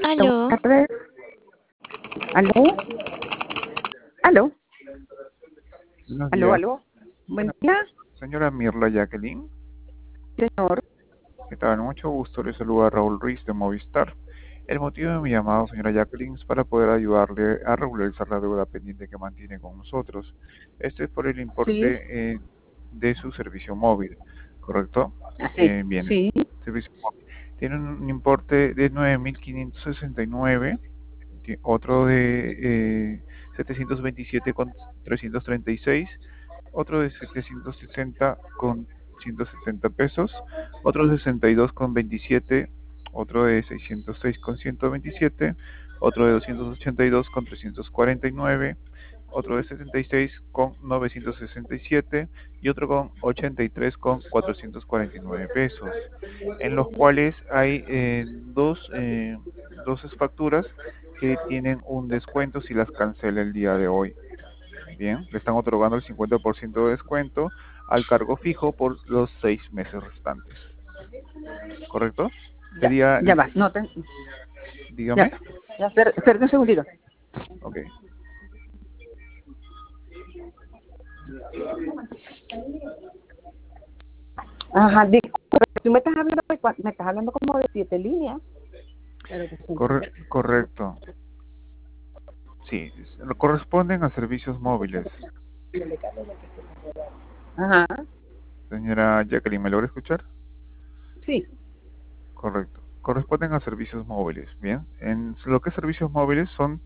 Aló, Buenas tardes. ¿Aló? ¿Aló? Buenos ¿Aló? días. ¿Aló? Buen Buenas, día, señora Mirla Jacqueline. señor. ¿Qué tal? Mucho gusto. Le saluda Raúl Ruiz de Movistar. El motivo de mi llamado, señora Jacqueline, es para poder ayudarle a regularizar la deuda pendiente que mantiene con nosotros. Este es por el Sí, importe de su servicio móvil, ¿correcto? así. Bien, Sí, servicio móvil. Tiene un importe de 9.569, otro de 727,336, otro de 760,170 pesos, otro de 62,27, otro de 606,127, otro de 282,349, otro de 76,967 y otro con 83,449 pesos, en los cuales hay dos facturas que tienen un descuento si las cancela el día de hoy. Bien, le están otorgando el 50% de descuento al cargo fijo por los 6 meses restantes. ¿Correcto? ya, Sería, ya va. No, ya, dígame. ya, espera un segundito. Ok. Ajá, disculpe, tú me estás hablando me estás hablando como de 7 líneas. Correcto. Sí, corresponden a servicios móviles. Ajá, Señora Jacqueline, ¿me logra escuchar? sí. Correcto. Corresponden a servicios móviles. Bien, en lo que es servicios móviles son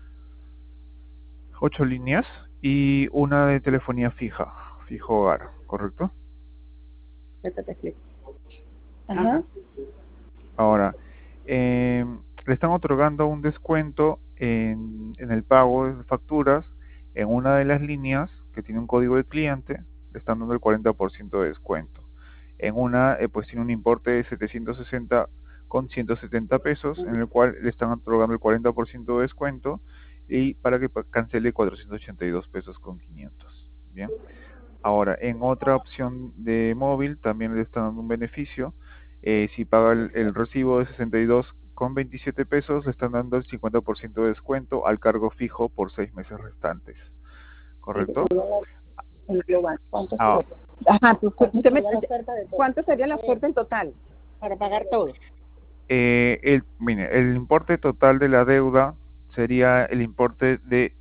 8 líneas y una de telefonía fija, fijo hogar, ¿correcto? Ahorita te explico. Ajá. Ahora, le están otorgando un descuento en el pago de facturas en una de las líneas que tiene un código de cliente, le están dando el 40% de descuento. En una, pues tiene un importe de 760,170 pesos, en el cual le están otorgando el 40% de descuento y para que cancele 482 pesos con 500. Bien. Ahora, en otra opción de móvil también le están dando un beneficio. Si paga el recibo de 62,27 pesos, le están dando el 50% de descuento al cargo fijo por 6 meses restantes. ¿Correcto? El global. ¿Cuánto Ah, sería? Ajá, ¿cuánto sería la oferta en total? Para pagar todo. mire, el importe total de la deuda sería el importe de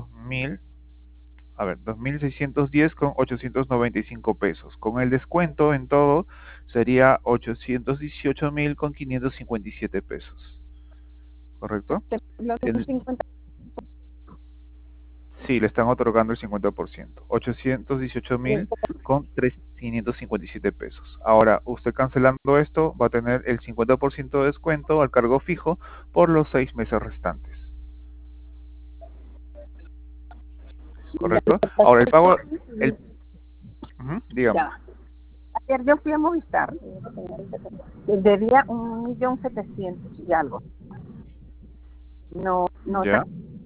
2.610,895 pesos. Con el descuento en todo sería 818.557 pesos. ¿Correcto? Los Tiene- 50. Sí, le están otorgando el 50%. 818.557 pesos. Ahora, usted cancelando esto va a tener el 50% de descuento al cargo fijo por los 6 meses restantes. ¿Correcto? Ahora, el pago... dígame. Ya. Ayer yo fui a Movistar, debía 1.700.000 y algo. No, no sé. ¿Ya?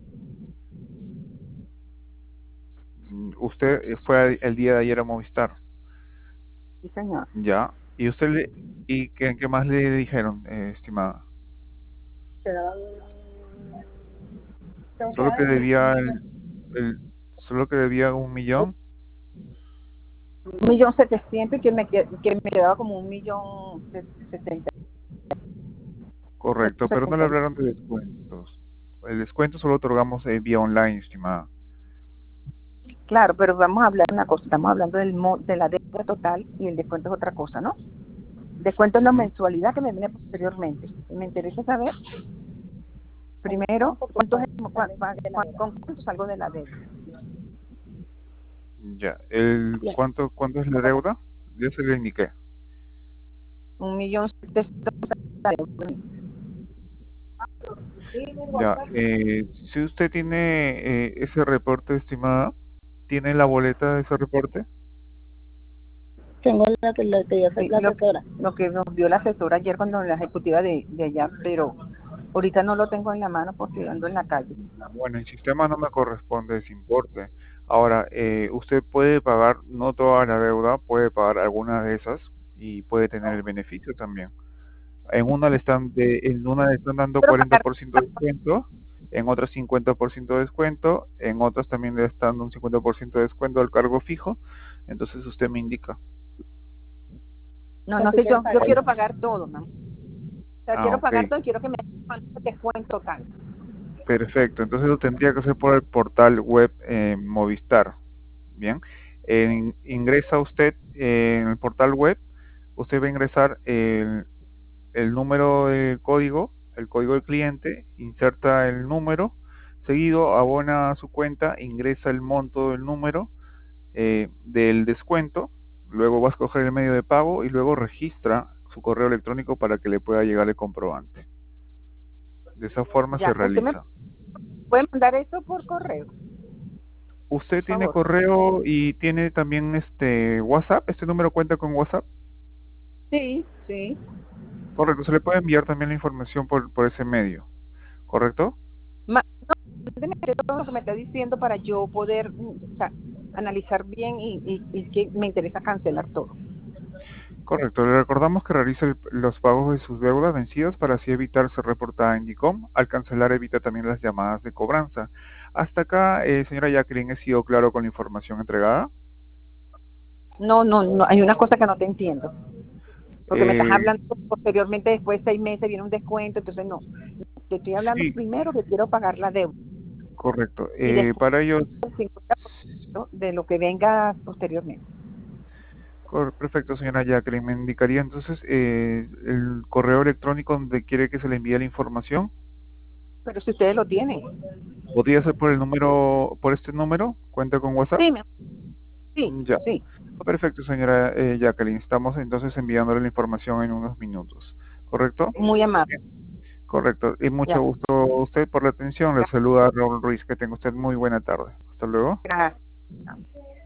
Usted fue el día de ayer a Movistar. Sí, señor. Ya. ¿Y usted qué más le dijeron, estimada? Solo que debía el- solo que debía 1 millón. 1.700.000 que me quedaba como 1.070.000. Correcto, pero no le hablaron de descuentos. El descuento solo otorgamos vía online, estimada. Claro, pero vamos a hablar de una cosa. Estamos hablando de la deuda total y el descuento es otra cosa, ¿no? Descuento es la Ujú. mensualidad que me viene posteriormente. Me interesa saber, primero, con cuánto salgo de la deuda. Ya. ¿Cuánto es la deuda? Ya se le indiqué. 1.700.000. Ya. Si usted tiene ese reporte, estimada, ¿tiene la boleta de ese reporte? Tengo la asesora. Lo que nos dio la asesora ayer cuando la ejecutiva de allá, pero ahorita no lo tengo en la mano porque ando en la calle. Bueno, en sistema no me corresponde ese importe. Ahora, usted puede pagar, no toda la deuda, puede pagar algunas de esas y puede tener el beneficio también. En una le están dando Pero pagar 40% de descuento, en otras 50% de descuento, en otras también le están dando un 50% de descuento al cargo fijo. Entonces usted me indica. no, no sé, yo quiero pagar todo, ¿no? O sea, Ah, quiero ok. pagar todo y quiero que me den descuento total. Perfecto. Entonces lo tendría que hacer por el portal web Movistar. Bien. Ingresa usted en el portal web. Usted va a ingresar el número de código, el código del cliente, inserta el número, seguido abona a su cuenta, ingresa el monto del número del descuento, luego va a escoger el medio de pago y luego registra su correo electrónico para que le pueda llegar el comprobante. De esa forma se Ya, usted me realiza. puede mandar eso por correo, por ¿Usted tiene favor. correo y tiene también WhatsApp? ¿Este número cuenta con WhatsApp? Sí, sí. Correcto, se le puede enviar también la información por ese medio, ¿correcto? No, mándeme todo lo que me está diciendo para yo poder, o sea, analizar bien y que me interesa cancelar todo. Correcto, le recordamos que realice los pagos de sus deudas vencidas para así evitar ser reportada en DICOM. Al cancelar evita también las llamadas de cobranza. Hasta acá, señora Jacqueline, ¿he sido claro con la información entregada? No, no, no, hay una cosa que no te entiendo. Porque me estás Eh, hablando posteriormente, después de 6 meses viene un descuento, entonces no. Te estoy hablando sí, primero que quiero pagar la deuda correcto. y después Para ello, el 50% de lo que venga posteriormente. perfecto, señora Jacqueline, me indicaría entonces el correo electrónico donde quiere que se le envíe la información. Pero si ustedes lo tienen. ¿Podría ser por este número? ¿Cuenta con WhatsApp? Sí, sí, Ya. sí. Perfecto, señora Jacqueline. Estamos entonces enviándole la información en unos minutos. ¿Correcto? Muy amable. Correcto. Y mucho Ya, gusto a usted por la atención. Le saluda Raúl Ruiz. Que tenga usted muy buena tarde. Hasta luego. gracias.